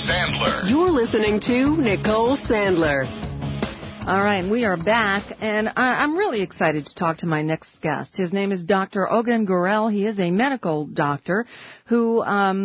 Sandler. You're listening to Nicole Sandler. All right, we are back, and I'm really excited to talk to my next guest. His name is Dr. Ogun Gurel. He is a medical doctor who,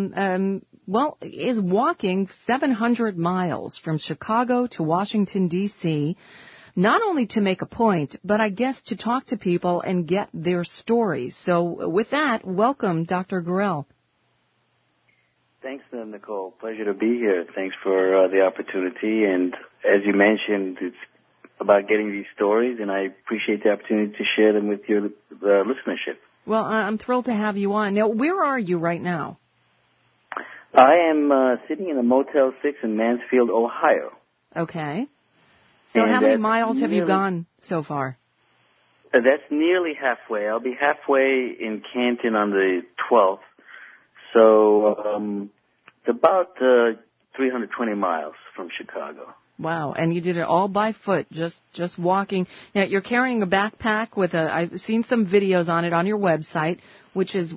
is walking 700 miles from Chicago to Washington, D.C., not only to make a point, but I guess to talk to people and get their stories. So with that, welcome, Dr. Gurel. Thanks, Nicole. Pleasure to be here. Thanks for the opportunity. And as you mentioned, it's about getting these stories, and I appreciate the opportunity to share them with your listenership. Well, I'm thrilled to have you on. Now, where are you right now? I am sitting in a Motel 6 in Mansfield, Ohio. Okay. So and how many miles have you gone so far? That's nearly halfway. I'll be halfway in Canton on the 12th. So it's about 320 miles from Chicago. Wow, and you did it all by foot, just walking. Now, you're carrying a backpack with I've seen some videos on it on your website, which is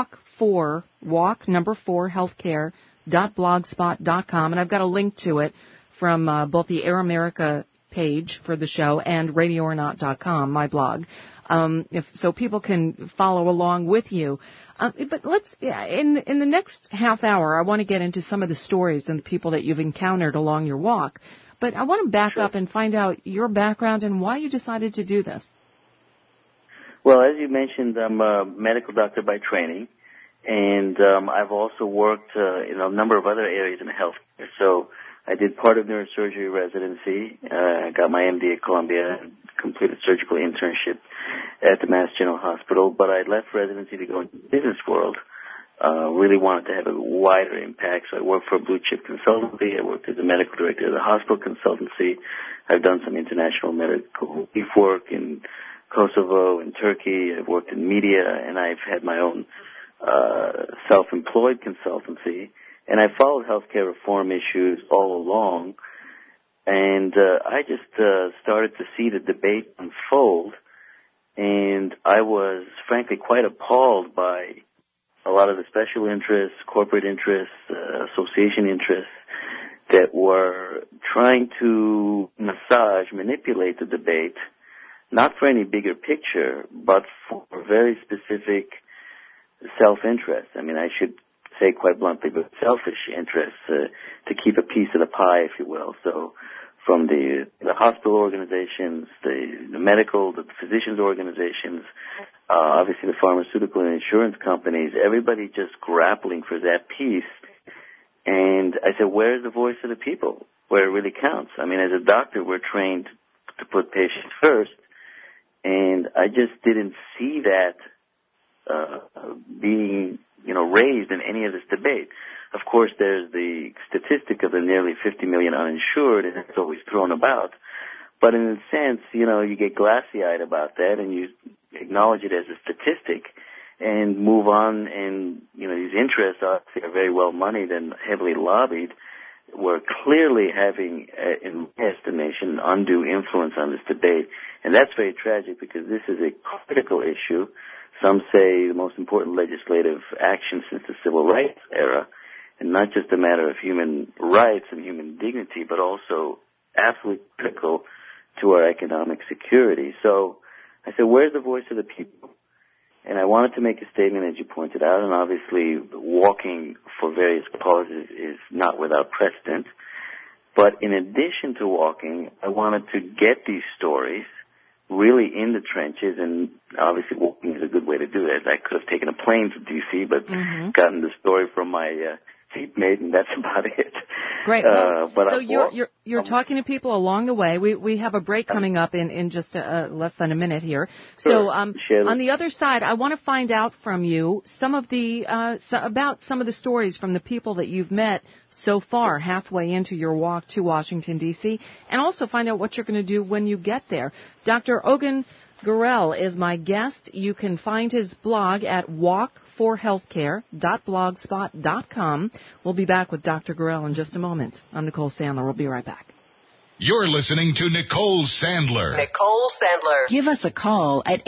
walk4healthcare.blogspot.com, and I've got a link to it from both the Air America page for the show and radioornaut.com, my blog, so people can follow along with you. But in the next half hour, I want to get into some of the stories and the people that you've encountered along your walk. But I want to back up and find out your background and why you decided to do this. Well, as you mentioned, I'm a medical doctor by training, and I've also worked in a number of other areas in healthcare. So I did part of neurosurgery residency. I got my MD at Columbia, completed surgical internship at the Mass General Hospital, but I left residency to go into the business world. Really wanted to have a wider impact, so I worked for a blue-chip consultancy. I worked as a medical director of the hospital consultancy. I've done some international medical relief work in Kosovo and Turkey. I've worked in media, and I've had my own self-employed consultancy. And I followed healthcare reform issues all along, and I just started to see the debate unfold, and I was, frankly, quite appalled by a lot of the special interests, corporate interests, association interests that were trying to manipulate the debate, not for any bigger picture, but for very specific self-interest. I mean, I should say quite bluntly, but selfish interests to keep a piece of the pie, if you will. So from the hospital organizations, the medical, the physicians organizations, obviously the pharmaceutical and insurance companies, everybody just grappling for that piece. And I said, where's the voice of the people, where it really counts? I mean, as a doctor, we're trained to put patients first, and I just didn't see that being, raised in any of this debate. Of course, there's the statistic of the nearly 50 million uninsured, and it's always thrown about. But in a sense, you get glassy-eyed about that, and you acknowledge it as a statistic and move on. And, these interests are very well moneyed and heavily lobbied. We're clearly having, in my estimation, undue influence on this debate. And that's very tragic because this is a critical issue. Some say the most important legislative action since the civil rights era, and not just a matter of human rights and human dignity, but also absolutely critical to our economic security. So I said, where's the voice of the people? And I wanted to make a statement, as you pointed out, and obviously walking for various causes is not without precedent. But in addition to walking, I wanted to get these stories really in the trenches, and obviously walking is a good way to do that. I could have taken a plane to D.C., but gotten the story from my seatmate, and that's about it. Great. So you're talking to people along the way. We have a break coming up in just less than a minute here. Sure. So on the other side, I want to find out from you about some of the stories from the people that you've met so far, halfway into your walk to Washington, D.C., and also find out what you're going to do when you get there. Dr. Ogun Gurel is my guest. You can find his blog at walk4healthcare.blogspot.com. We'll be back with Dr. Gurel in just a moment. I'm Nicole Sandler. We'll be right back. You're listening to Nicole Sandler. Nicole Sandler. Give us a call at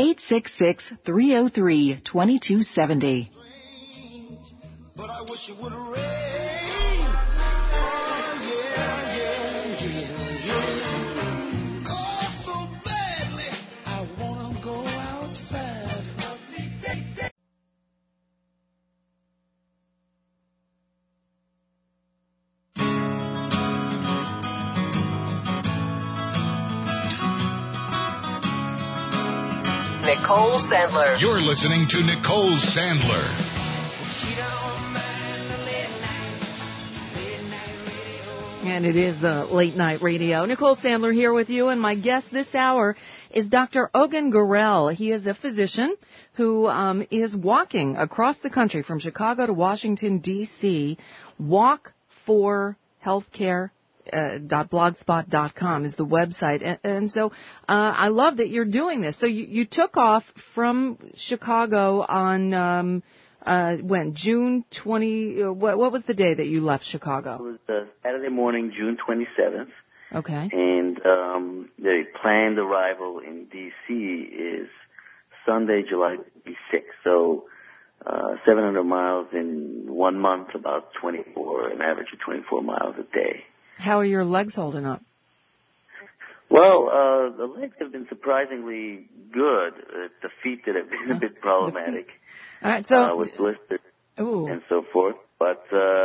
866-303-2270. But I wish it would rain. Nicole Sandler. You're listening to Nicole Sandler. And it is Late Night Radio. Nicole Sandler here with you, and my guest this hour is Dr. Ogun Gurel. He is a physician who is walking across the country from Chicago to Washington, D.C. Walk for Healthcare. .blogspot.com is the website. And so I love that you're doing this. So you took off from Chicago on when? June 20, what was the day that you left Chicago? It was Saturday morning, June 27th. Okay. And the planned arrival in D.C. is Sunday, July 26th. So 700 miles in 1 month, about an average of 24 miles a day. How are your legs holding up? Well, the legs have been surprisingly good. It's the feet that have been a bit problematic. All right, so with blisters ooh. and so forth. But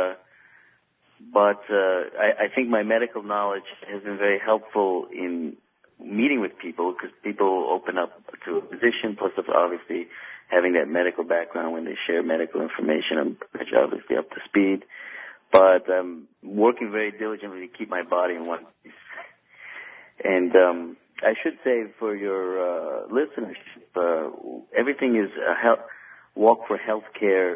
I think my medical knowledge has been very helpful in meeting with people, because people open up to a physician, plus obviously having that medical background when they share medical information. I'm obviously up to speed. But I'm working very diligently to keep my body in one piece. And I should say for your listenership, everything is Walk for Healthcare.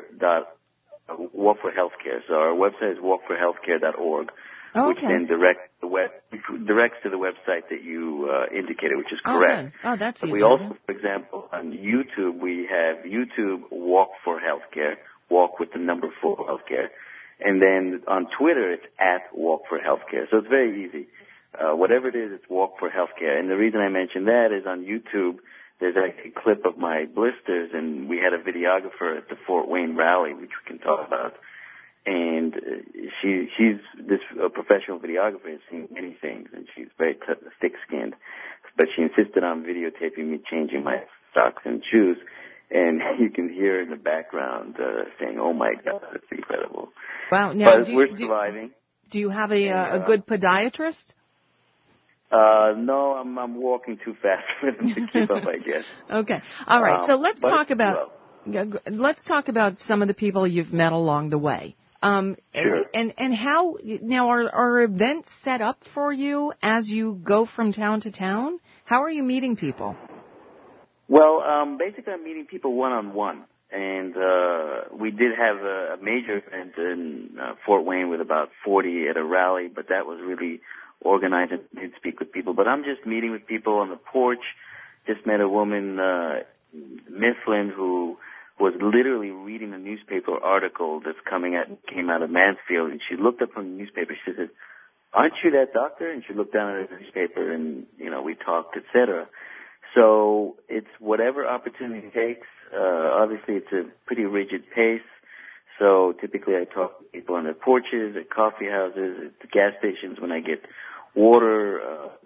So our website is walkforhealthcare.org, which then directs to the website that you indicated, which is correct. Oh, that's easy. We also, for example, on YouTube, we have YouTube Walk for Healthcare, walk with the number 4 healthcare. And then on Twitter, it's at Walk for Healthcare. So it's very easy. Whatever it is, it's Walk for Healthcare. And the reason I mention that is on YouTube, there's actually a clip of my blisters, and we had a videographer at the Fort Wayne rally, which we can talk about. And she's this professional videographer, has seen many things, and she's very thick-skinned. But she insisted on videotaping me changing my socks and shoes. And you can hear in the background saying, "Oh my God, it's incredible!" Wow! Now, but we're surviving. Do you have a good podiatrist? No, I'm walking too fast for them to keep up, I guess. Okay. All right. So let's talk about some of the people you've met along the way. Sure. And how now are events set up for you as you go from town to town? How are you meeting people? Well, basically I'm meeting people one-on-one, and we did have a major event in Fort Wayne with about 40 at a rally, but that was really organized and did speak with people. But I'm just meeting with people on the porch. Just met a woman, Mifflin, who was literally reading a newspaper article that's came out of Mansfield, and she looked up from the newspaper. She said, "Aren't you that doctor?" And she looked down at the newspaper, and we talked, etc. So it's whatever opportunity takes. Obviously, it's a pretty rigid pace. So typically I talk to people on their porches, at coffee houses, at the gas stations when I get water,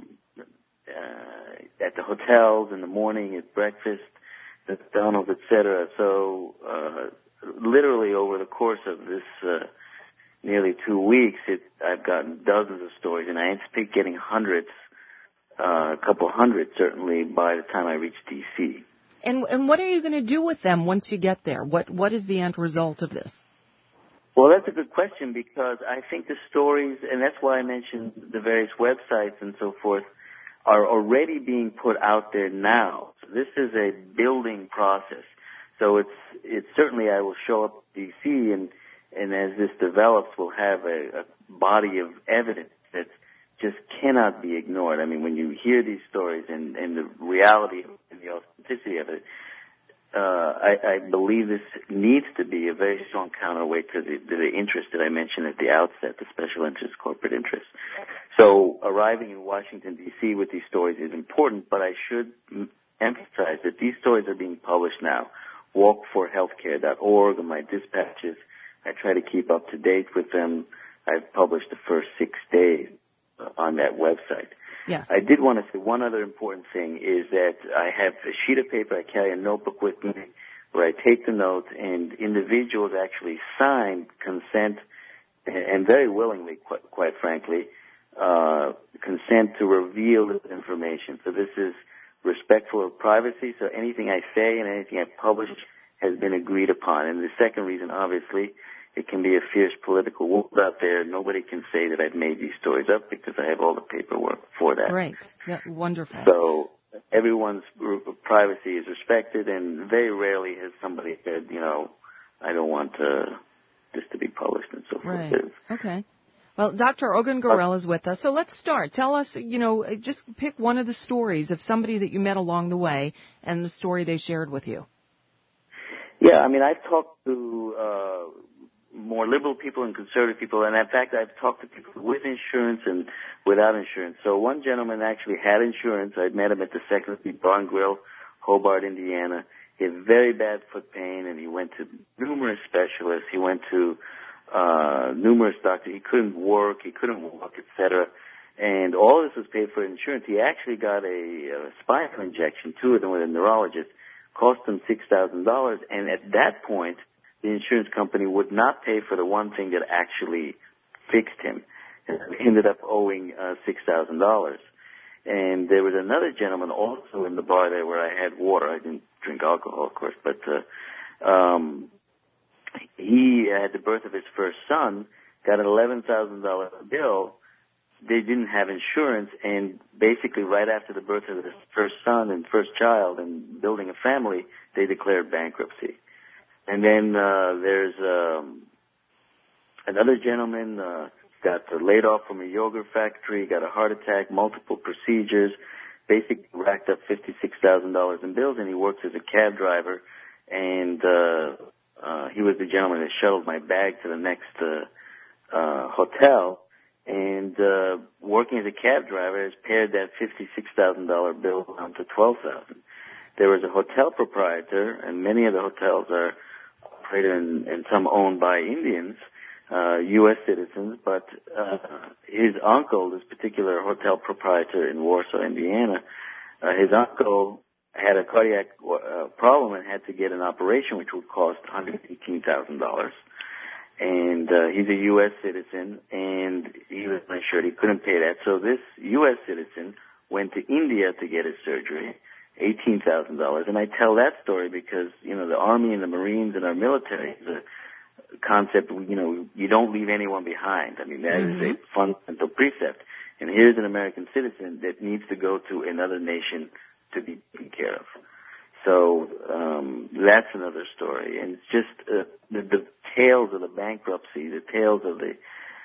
at the hotels in the morning, at breakfast, at McDonald's, etc. So literally over the course of this nearly 2 weeks, I've gotten dozens of stories, and I anticipate getting hundreds. A couple hundred, certainly, by the time I reach D.C. And what are you going to do with them once you get there? What is the end result of this? Well, that's a good question, because I think the stories, and that's why I mentioned the various websites and so forth, are already being put out there now. So this is a building process. So it's certainly I will show up in D.C. and as this develops, we'll have a body of evidence that's just cannot be ignored. I mean, when you hear these stories and the reality and the authenticity of it, I believe this needs to be a very strong counterweight to the interest that I mentioned at the outset, the special interest, corporate interest. So arriving in Washington, D.C. with these stories is important, but I should emphasize that these stories are being published now. Walkforhealthcare.org are my dispatches. I try to keep up to date with them. I've published the first 6 days on that website. Yes. I did want to say one other important thing is that I have a sheet of paper. I carry a notebook with me where I take the notes, and individuals actually sign consent, and very willingly, quite frankly, consent to reveal this information. So this is respectful of privacy, so anything I say and anything I publish has been agreed upon. And the second reason, obviously, it can be a fierce political war out there. Nobody can say that I've made these stories up because I have all the paperwork for that. Great. Yeah, wonderful. So everyone's privacy is respected, and very rarely has somebody said, I don't want this to be published and so forth. Right. Okay. Well, Dr. Ogun Gorel is with us. So let's start. Tell us, just pick one of the stories of somebody that you met along the way and the story they shared with you. Yeah, I've talked to more liberal people and conservative people, and in fact, I've talked to people with insurance and without insurance. So one gentleman actually had insurance. I met him at the Second Street Bar and Grill, Hobart, Indiana. He had very bad foot pain, and he went to numerous specialists. He went to numerous doctors. He couldn't work, he couldn't walk, etc. And all this was paid for insurance. He actually got a spinal injection, two of them with a neurologist, cost him $6,000. And at that point, the insurance company would not pay for the one thing that actually fixed him. And he ended up owing $6,000. And there was another gentleman also in the bar there where I had water. I didn't drink alcohol, of course, but he had the birth of his first son, got an $11,000 bill. They didn't have insurance, and basically right after the birth of his first son and first child and building a family, they declared bankruptcy. And then there's another gentleman got laid off from a yogurt factory, got a heart attack, multiple procedures, basically racked up $56,000 in bills, and he works as a cab driver. And he was the gentleman that shuttled my bag to the next hotel. And working as a cab driver has pared that $56,000 bill down to $12,000. There was a hotel proprietor, and many of the hotels are operated and some owned by Indians, U.S. citizens, but his uncle, this particular hotel proprietor in Warsaw, Indiana, his uncle had a cardiac problem and had to get an operation which would cost $118,000. And he's a U.S. citizen, and he was uninsured. He couldn't pay that. So this U.S. citizen went to India to get his surgery, $18,000. And I tell that story because, the Army and the Marines and our military is a concept, you don't leave anyone behind. That is a fundamental precept. And here's an American citizen that needs to go to another nation to be taken care of. So that's another story. And it's just the tales of the bankruptcy, the tales of the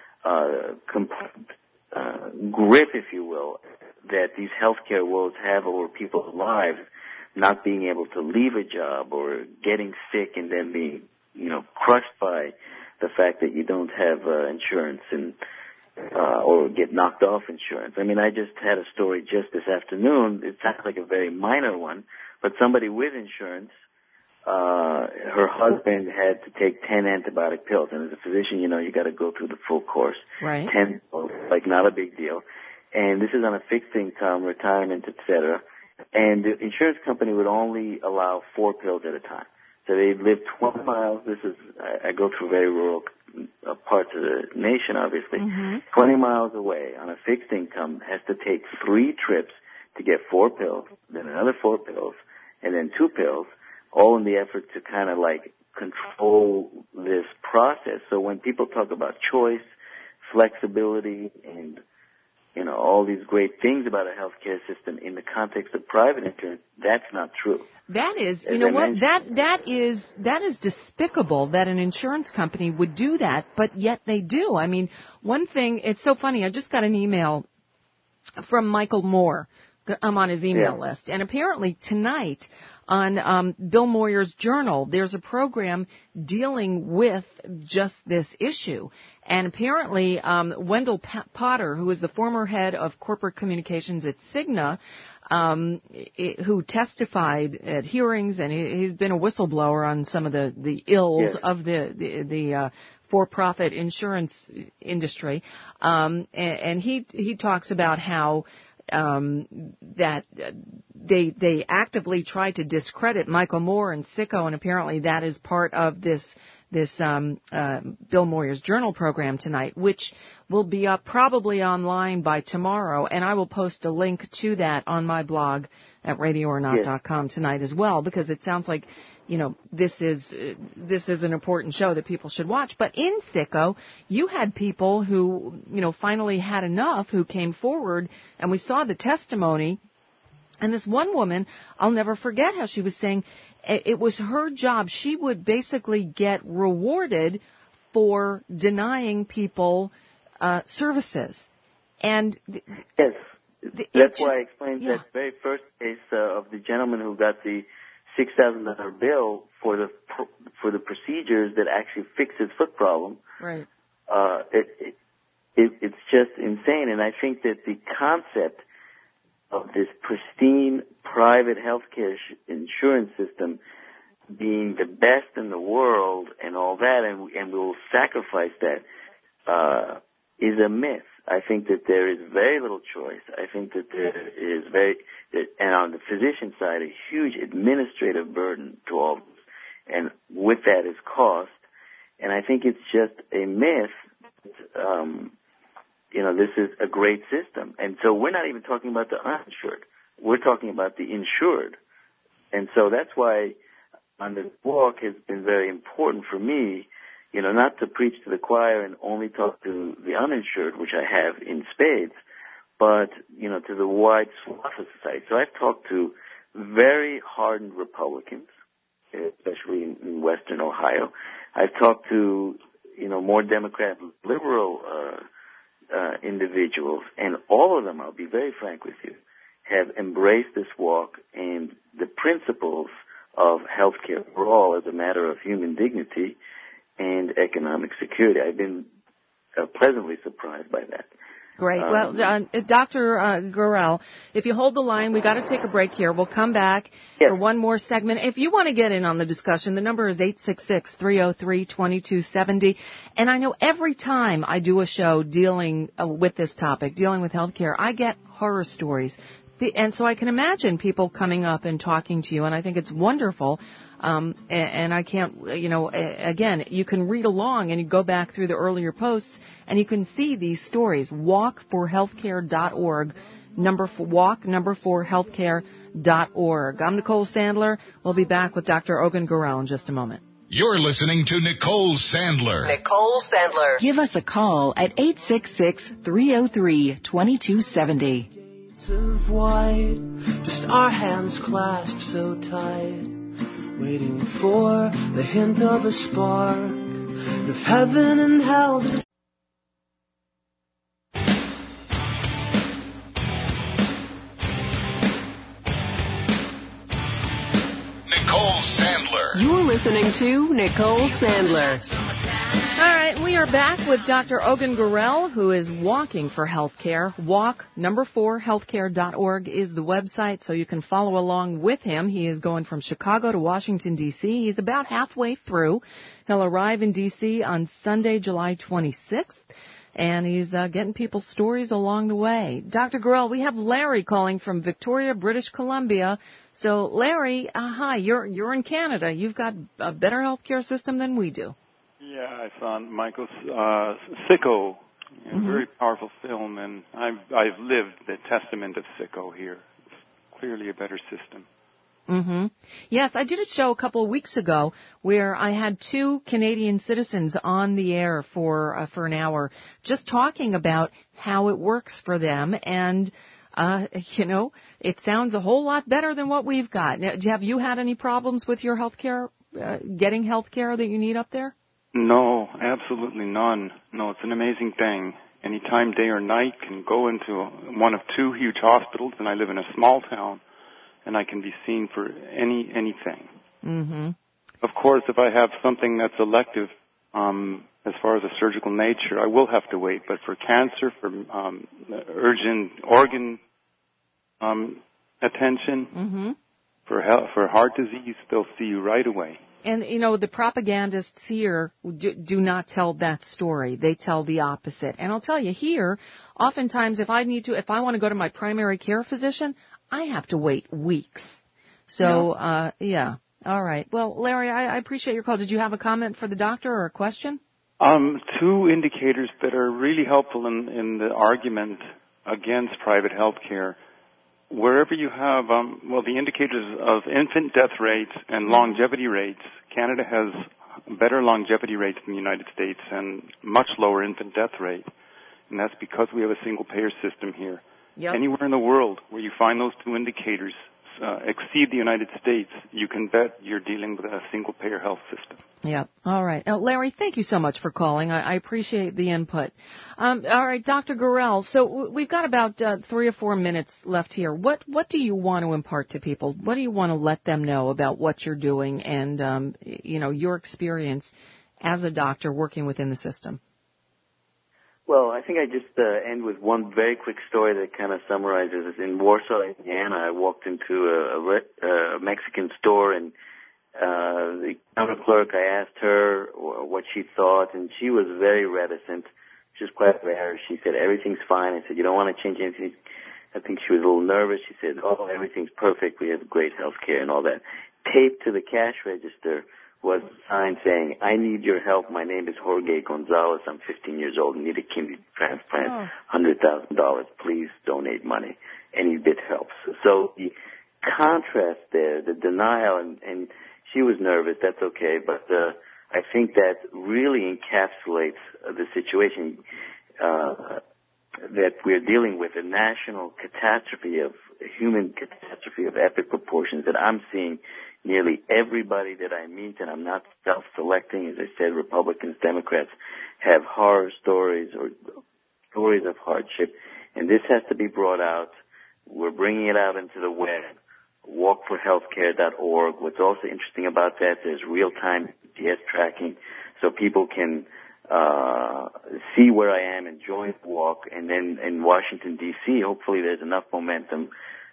grip, if you will, that these healthcare woes have over people's lives, not being able to leave a job or getting sick and then being, crushed by the fact that you don't have insurance and or get knocked off insurance. I just had a story just this afternoon. It sounds like a very minor one, but somebody with insurance, her husband had to take 10 antibiotic pills. And as a physician, you got to go through the full course. Right. 10 pills, not a big deal. And this is on a fixed income, retirement, etc. And the insurance company would only allow 4 pills at a time. So they'd live 20 miles. I go through very rural parts of the nation, obviously. 20 miles away on a fixed income, has to take 3 trips to get 4 pills, then another 4 pills, and then 2 pills, all in the effort to kind of control this process. So when people talk about choice, flexibility, and all these great things about a healthcare system in the context of private insurance, that's not true. That is, that is despicable that an insurance company would do that, but yet they do. One thing, it's so funny, I just got an email from Michael Moore. I'm on his email list. And apparently tonight on Bill Moyer's Journal, there's a program dealing with just this issue. And apparently Wendell Potter, who is the former head of corporate communications at Cigna, who testified at hearings, and he's been a whistleblower on some of the ills of the for-profit insurance industry. And he talks about how that they actively try to discredit Michael Moore and Sicko, and apparently that is part of this this Bill Moyer's Journal program tonight, which will be up probably online by tomorrow, and I will post a link to that on my blog at radioornot.com tonight as well, because it sounds like, you know, this is an important show that people should watch. But in Sicko, you had people who, you know, finally had enough, who came forward, and we saw the testimony. And this one woman, I'll never forget how she was saying it was her job. She would basically get rewarded for denying people services. And yes, that's why I explained that very first case of the gentleman who got the $6,000 bill for the procedures that actually fixed his foot problem. Right. It's just insane, and I think that the concept of this pristine private healthcare insurance system being the best in the world and all that, and we will sacrifice that, is a myth. I think that there is very little choice. I think that there is and on the physician side, a huge administrative burden to all of us. And with that is cost. And I think it's just a myth. You know, this is a great system. And so we're not even talking about the uninsured. We're talking about the insured. And so that's why on the walk has been very important for me, you know, not to preach to the choir and only talk to the uninsured, which I have in spades, but, you know, to the wide swath of society. So I've talked to very hardened Republicans, especially in Western Ohio. I've talked to, you know, more Democrat, liberal individuals, and all of them, I'll be very frank with you, have embraced this walk and the principles of healthcare for all as a matter of human dignity and economic security. I've been pleasantly surprised by that. Great. Well, Dr. Gurel, if you hold the line, we got to take a break here. We'll come back for one more segment. If you want to get in on the discussion, the number is 866-303-2270. And I know every time I do a show dealing with this topic, dealing with healthcare, I get horror stories. And so I can imagine people coming up and talking to you, and I think it's wonderful. And I can't, you know, again, you can read along and you go back through the earlier posts and you can see these stories. Walk4healthcare.org, walk 4healthcare.org. I'm Nicole Sandler. We'll be back with Dr. Ogun Gurel in just a moment. You're listening to Nicole Sandler. Nicole Sandler. Give us a call at 866-303-2270. Of white, just our hands clasped so tight, waiting for the hint of a spark of heaven and hell. Nicole Sandler. You're listening to Nicole Sandler. All right, we are back with Dr. Ogun Gurel, who is walking for healthcare. Walk 4healthcare.org is the website, so you can follow along with him. He is going from Chicago to Washington, D.C. He's about halfway through. He'll arrive in D.C. on Sunday, July 26th, and he's getting people's stories along the way. Dr. Gurel, we have Larry calling from Victoria, British Columbia. So, Larry, hi, you're in Canada. You've got a better healthcare system than we do. Yeah, I saw Michael's Sicko, a very powerful film, and I've lived the testament of Sicko here. It's clearly a better system. Mm-hmm. Yes, I did a show a couple of weeks ago where I had two Canadian citizens on the air for an hour, just talking about how it works for them, and you know, it sounds a whole lot better than what we've got. Now, have you had any problems with your health care, getting health care that you need up there? No, absolutely none. No, it's an amazing thing. Anytime, day or night, can go into one of two huge hospitals, and I live in a small town, and I can be seen for anything. Mm-hmm. Of course, if I have something that's elective, as far as a surgical nature, I will have to wait. But for cancer, for urgent organ attention, for heart disease, they'll see you right away. And, you know, the propagandists here do not tell that story. They tell the opposite. And I'll tell you, here, oftentimes if I want to go to my primary care physician, I have to wait weeks. So, yeah. All right. Well, Larry, I appreciate your call. Did you have a comment for the doctor or a question? Two indicators that are really helpful in the argument against private health care. Wherever you have, the indicators of infant death rates and longevity rates, Canada has better longevity rates than the United States and much lower infant death rate. And that's because we have a single-payer system here. Yep. Anywhere in the world where you find those two indicators exceed the United States, you can bet you're dealing with a single-payer health system. Yeah. All right. Larry, thank you so much for calling. I appreciate the input. All right, Dr. Gorel, so we've got about 3 or 4 minutes left here. What do you want to impart to people? What do you want to let them know about what you're doing and, your experience as a doctor working within the system? Well, I think I just end with one very quick story that kind of summarizes it. In Warsaw, Indiana, I walked into a Mexican store, and the counter clerk, I asked her what she thought, and she was very reticent, just quite rare. She said, everything's fine. I said, you don't want to change anything? I think she was a little nervous. She said, everything's perfect. We have great health care and all that. Taped to the cash register was a sign saying, I need your help. My name is Jorge Gonzalez. I'm 15 years old and need a kidney transplant. $100,000. Please donate money. Any bit helps. So the contrast there, the denial, and she was nervous. That's okay. But I think that really encapsulates the situation that we're dealing with, a national catastrophe a human catastrophe of epic proportions that I'm seeing. Nearly everybody that I meet, and I'm not self-selecting, as I said, Republicans, Democrats, have horror stories or stories of hardship, and this has to be brought out. We're bringing it out into the web, walkforhealthcare.org. What's also interesting about that, there's real-time GPS tracking, so people can see where I am and join the walk, and then in Washington, D.C., hopefully there's enough momentum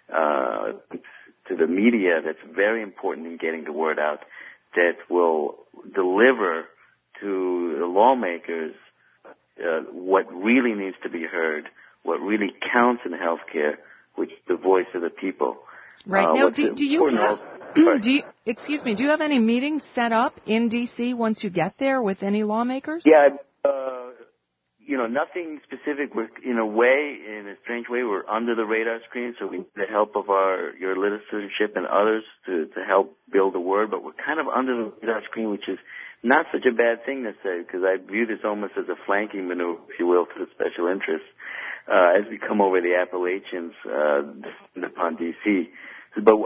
to the media that's very important in getting the word out, that will deliver to the lawmakers what really needs to be heard, what really counts in healthcare, which is the voice of the people. Right. Now, do you have any meetings set up in D.C. once you get there with any lawmakers? Yeah, nothing specific. We're, in a strange way, we're under the radar screen, so we need the help of your listenership and others to help build the word, but we're kind of under the radar screen, which is not such a bad thing to say, because I view this almost as a flanking maneuver, if you will, to the special interests, as we come over the Appalachians, upon D.C. But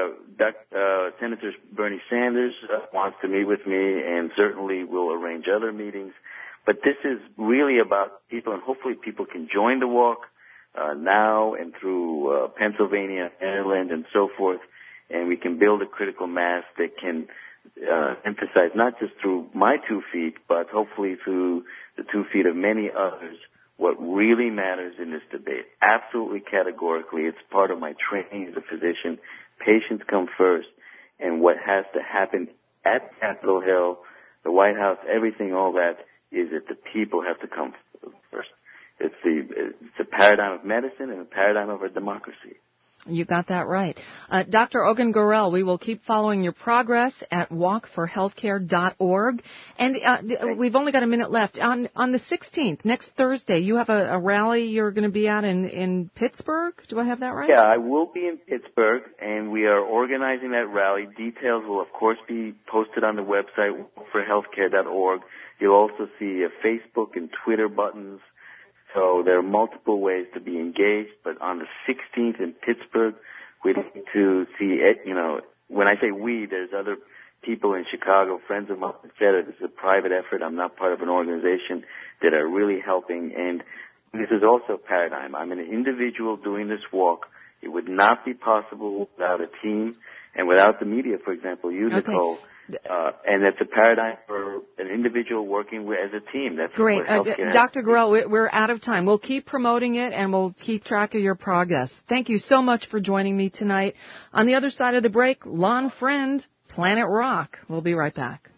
Senator Bernie Sanders wants to meet with me, and certainly will arrange other meetings. But this is really about people, and hopefully people can join the walk now and through Pennsylvania, Maryland, and so forth, and we can build a critical mass that can emphasize not just through my 2 feet, but hopefully through the 2 feet of many others, what really matters in this debate. Absolutely categorically, it's part of my training as a physician. Patients come first, and what has to happen at Capitol Hill, the White House, everything, all that, is that the people have to come first. It's a paradigm of medicine and a paradigm of our democracy. You got that right. Dr. Ogun Gorel, we will keep following your progress at walkforhealthcare.org. And we've only got a minute left. On the 16th, next Thursday, you have a rally you're going to be at in Pittsburgh? Do I have that right? Yeah, I will be in Pittsburgh, and we are organizing that rally. Details will, of course, be posted on the website, walkforhealthcare.org. You'll also see Facebook and Twitter buttons. So there are multiple ways to be engaged, but on the 16th in Pittsburgh, we'd like to see it. When I say we, there's other people in Chicago, friends of mine, et cetera. This is a private effort. I'm not part of an organization that are really helping. And this is also a paradigm. I'm an individual doing this walk. It would not be possible without a team and without the media, for example, you, Nicole. And that's a paradigm for an individual working as a team. That's great. Dr. Gorel, we're out of time. We'll keep promoting it, and we'll keep track of your progress. Thank you so much for joining me tonight. On the other side of the break, Lon Friend, Planet Rock. We'll be right back.